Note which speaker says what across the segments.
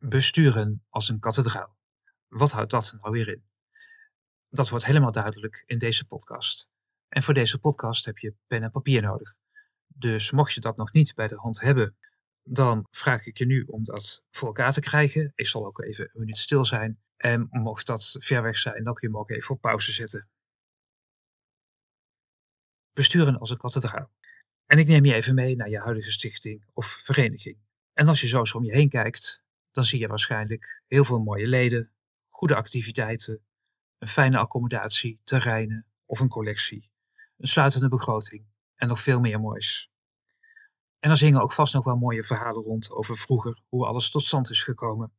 Speaker 1: Besturen als een kathedraal. Wat houdt dat nou weer in? Dat wordt helemaal duidelijk in deze podcast. En voor deze podcast heb je pen en papier nodig. Dus mocht je dat nog niet bij de hand hebben, dan vraag ik je nu om dat voor elkaar te krijgen. Ik zal ook even een minuut stil zijn. En mocht dat ver weg zijn, dan kun je hem ook even op pauze zetten. Besturen als een kathedraal. En ik neem je even mee naar je huidige stichting of vereniging. En als je zo om je heen kijkt, dan zie je waarschijnlijk heel veel mooie leden, goede activiteiten, een fijne accommodatie, terreinen of een collectie, een sluitende begroting en nog veel meer moois. En er zingen ook vast nog wel mooie verhalen rond over vroeger, hoe alles tot stand is gekomen.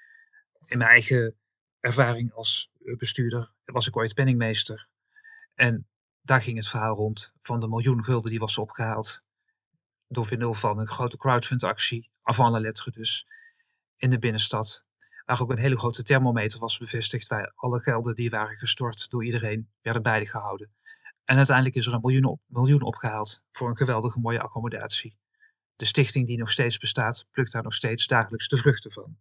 Speaker 1: In mijn eigen ervaring als bestuurder was ik ooit penningmeester. En daar ging het verhaal rond van de miljoen gulden die was opgehaald door middel van een grote crowdfundactie, avant la lettre dus, in de binnenstad. Waar ook een hele grote thermometer was bevestigd, waar alle gelden die waren gestort door iedereen werden bijgehouden. En uiteindelijk is er een miljoen opgehaald voor een geweldige mooie accommodatie. De stichting die nog steeds bestaat, plukt daar nog steeds dagelijks de vruchten van.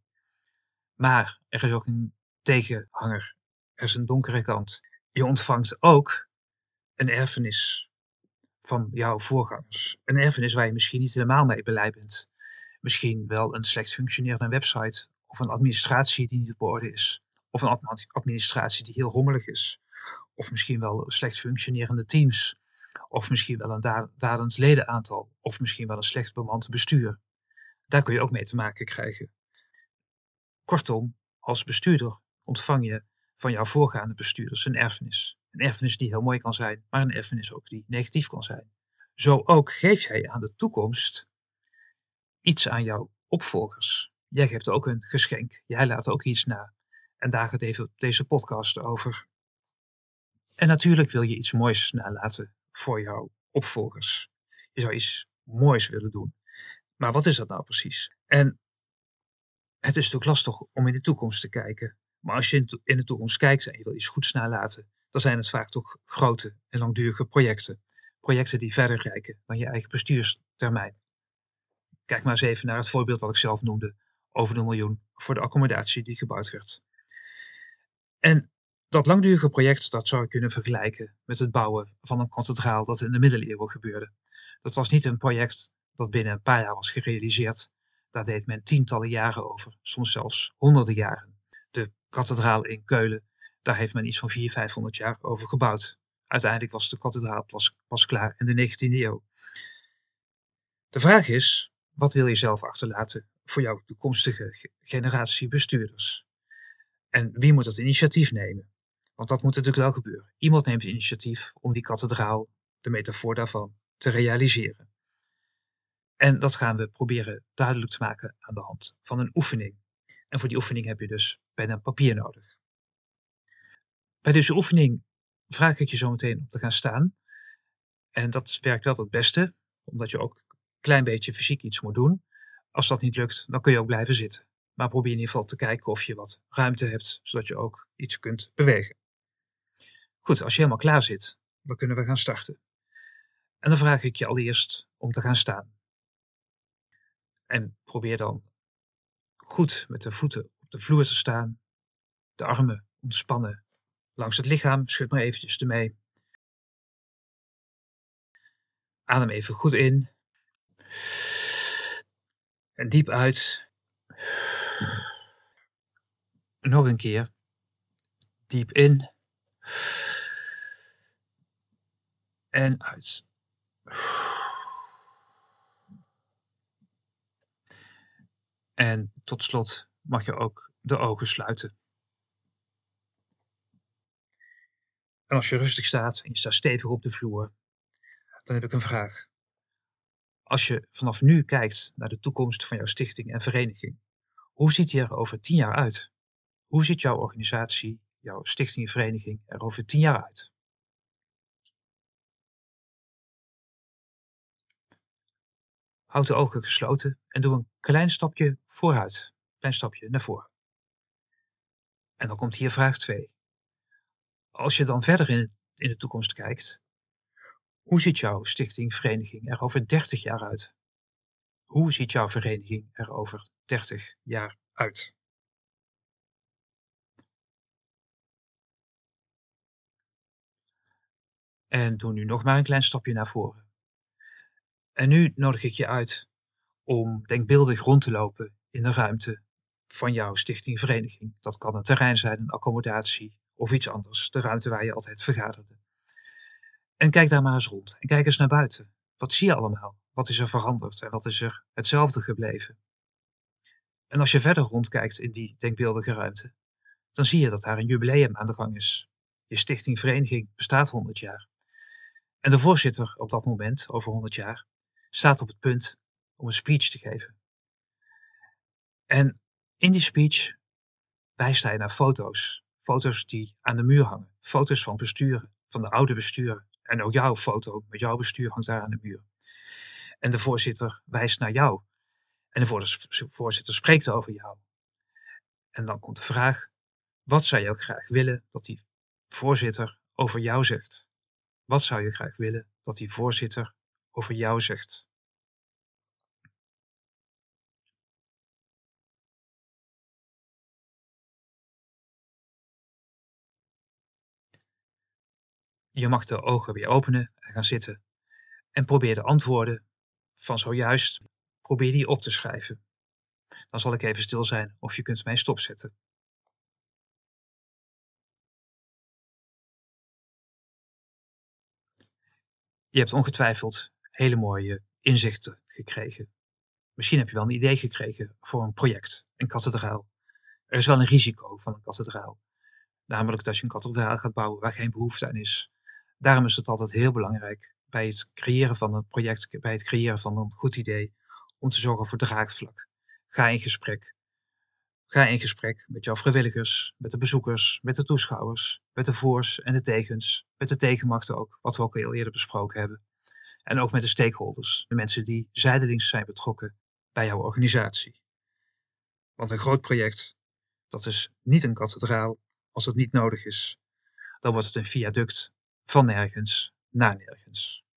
Speaker 1: Maar er is ook een tegenhanger. Er is een donkere kant. Je ontvangt ook een erfenis van jouw voorgangers. Een erfenis waar je misschien niet helemaal mee blij bent. Misschien wel een slecht functionerende website of een administratie die niet op orde is. Of een administratie die heel rommelig is. Of misschien wel slecht functionerende teams. Of misschien wel een dalend ledenaantal. Of misschien wel een slecht bemand bestuur. Daar kun je ook mee te maken krijgen. Kortom, als bestuurder ontvang je van jouw voorgaande bestuurders een erfenis. Een erfenis die heel mooi kan zijn, maar een erfenis ook die negatief kan zijn. Zo ook geef jij aan de toekomst iets aan jouw opvolgers. Jij geeft ook een geschenk. Jij laat ook iets na. En daar gaat deze podcast over. En natuurlijk wil je iets moois nalaten voor jouw opvolgers. Je zou iets moois willen doen. Maar wat is dat nou precies? En het is natuurlijk lastig om in de toekomst te kijken. Maar als je in de toekomst kijkt en je wil iets goeds nalaten, dan zijn het vaak toch grote en langdurige projecten. Projecten die verder reiken dan je eigen bestuurstermijn. Kijk maar eens even naar het voorbeeld dat ik zelf noemde over de miljoen voor de accommodatie die gebouwd werd. En dat langdurige project, dat zou je kunnen vergelijken met het bouwen van een kathedraal dat in de middeleeuwen gebeurde. Dat was niet een project dat binnen een paar jaar was gerealiseerd. Daar deed men tientallen jaren over, soms zelfs honderden jaren. De kathedraal in Keulen, daar heeft men iets van 400-500 jaar over gebouwd. Uiteindelijk was de kathedraal pas klaar in de 19e eeuw. De vraag is, wat wil je zelf achterlaten voor jouw toekomstige generatie bestuurders? En wie moet dat initiatief nemen? Want dat moet natuurlijk wel gebeuren. Iemand neemt het initiatief om die kathedraal, de metafoor daarvan, te realiseren. En dat gaan we proberen duidelijk te maken aan de hand van een oefening. En voor die oefening heb je dus pen en papier nodig. Bij deze oefening vraag ik je zo meteen om te gaan staan. En dat werkt wel het beste, omdat je ook een klein beetje fysiek iets moet doen. Als dat niet lukt, dan kun je ook blijven zitten. Maar probeer in ieder geval te kijken of je wat ruimte hebt, zodat je ook iets kunt bewegen. Goed, als je helemaal klaar zit, dan kunnen we gaan starten. En dan vraag ik je allereerst om te gaan staan. En probeer dan goed met de voeten op de vloer te staan. De armen ontspannen langs het lichaam. Schud maar eventjes ermee. Adem even goed in. En diep uit. Nog een keer. Diep in. En uit. En tot slot mag je ook de ogen sluiten. En als je rustig staat en je staat stevig op de vloer, dan heb ik een vraag. Als je vanaf nu kijkt naar de toekomst van jouw stichting en vereniging, hoe ziet die er over 10 jaar uit? Hoe ziet jouw organisatie, jouw stichting en vereniging er over 10 jaar uit? Houd de ogen gesloten en doe een klein stapje vooruit. Klein stapje naar voren. En dan komt hier vraag 2. Als je dan verder in de toekomst kijkt, hoe ziet jouw stichting, vereniging er over 30 jaar uit? Hoe ziet jouw vereniging er over 30 jaar uit. En doe nu nog maar een klein stapje naar voren. En nu nodig ik je uit om denkbeeldig rond te lopen in de ruimte van jouw stichting, vereniging. Dat kan een terrein zijn, een accommodatie of iets anders. De ruimte waar je altijd vergaderde. En kijk daar maar eens rond. En kijk eens naar buiten. Wat zie je allemaal? Wat is er veranderd en wat is er hetzelfde gebleven? En als je verder rondkijkt in die denkbeeldige ruimte, dan zie je dat daar een jubileum aan de gang is. Je stichting, vereniging bestaat 100 jaar. En de voorzitter op dat moment, over 100 jaar, staat op het punt om een speech te geven. En in die speech wijst hij naar foto's. Foto's die aan de muur hangen. Foto's van besturen, van de oude besturen. En ook jouw foto met jouw bestuur hangt daar aan de muur. En de voorzitter wijst naar jou. En de voorzitter spreekt over jou. En dan komt de vraag, wat zou je ook graag willen dat die voorzitter over jou zegt? Wat zou je graag willen dat die voorzitter over jou zegt? Je mag de ogen weer openen en gaan zitten. En probeer de antwoorden van zojuist, probeer die op te schrijven. Dan zal ik even stil zijn of je kunt mij stopzetten. Je hebt ongetwijfeld hele mooie inzichten gekregen. Misschien heb je wel een idee gekregen voor een project, een kathedraal. Er is wel een risico van een kathedraal. Namelijk dat je een kathedraal gaat bouwen waar geen behoefte aan is. Daarom is het altijd heel belangrijk bij het creëren van een project, bij het creëren van een goed idee, om te zorgen voor draagvlak. Ga in gesprek. Ga in gesprek met jouw vrijwilligers, met de bezoekers, met de toeschouwers, met de voors en de tegens, met de tegenmachten ook, wat we ook al eerder besproken hebben. En ook met de stakeholders, de mensen die zijdelings zijn betrokken bij jouw organisatie. Want een groot project, dat is niet een kathedraal als het niet nodig is. Dan wordt het een viaduct van nergens naar nergens.